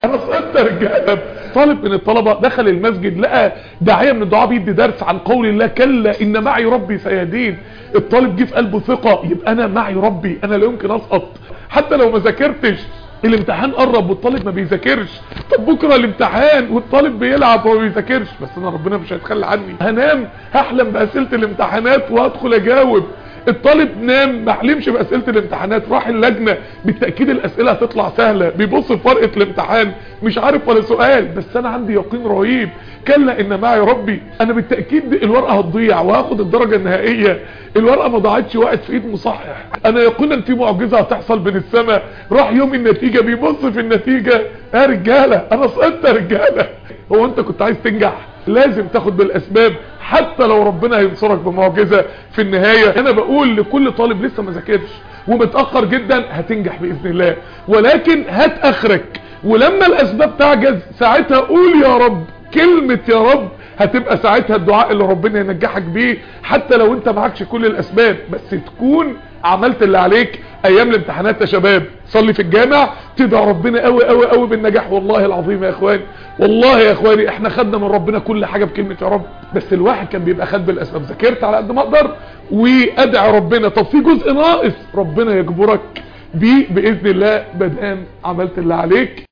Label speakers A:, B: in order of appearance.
A: انا سقطت يا رجاله. طالب من الطلبه دخل المسجد لقى داعيه من الدعاء بيدي درس عن قول الله كلا ان معي ربي سيهدين. الطالب جه في قلبه ثقه، يبقى انا معي ربي، انا لا يمكن اسقط حتى لو ما ذاكرتش. الامتحان قرب والطالب ما بيذاكرش، طب بكره الامتحان والطالب بيلعب وما بيذاكرش، بس انا ربنا مش هيتخلى عني، هنام هحلم باسئله الامتحانات وهدخل اجاوب. الطالب نام ما حلمش باسئله الامتحانات، راح اللجنه بالتاكيد الاسئله هتطلع سهله، بيبص في ورقه الامتحان مش عارف ولا سؤال، بس انا عندي يقين رهيب كلا ان معي ربي، انا بالتاكيد الورقه هتضيع وهاخد الدرجه النهائيه. الورقه ما ضاعتش، وقعت في ايد مصحح، انا يقينا في معجزه هتحصل بين السماء. راح يوم النتيجه بيبص في النتيجه، يا رجاله انا سقطت يا رجاله. هو انت كنت عايز تنجح؟ لازم تاخد بالاسباب حتى لو ربنا هينصرك بمعجزه في النهايه. انا بقول لكل طالب لسه ما ذاكرش ومتاخر جدا، هتنجح باذن الله، ولكن هات اخرك، ولما الاسباب تعجز ساعتها قول يا رب. كلمه يا رب هتبقى ساعتها الدعاء اللي ربنا ينجحك بيه، حتى لو انت معكش كل الاسباب، بس تكون عملت اللي عليك. ايام الامتحانات يا شباب صلي في الجامع، تدعي ربنا قوي قوي قوي بالنجاح. والله العظيم يا اخواني، والله يا اخواني احنا خدنا من ربنا كل حاجه بكلمه يا رب، بس الواحد كان بيبقى خد بالاسباب، ذاكرت على قد ما اقدر وادعي ربنا. طب في جزء ناقص ربنا يجبرك بيه باذن الله، مادام عملت اللي عليك.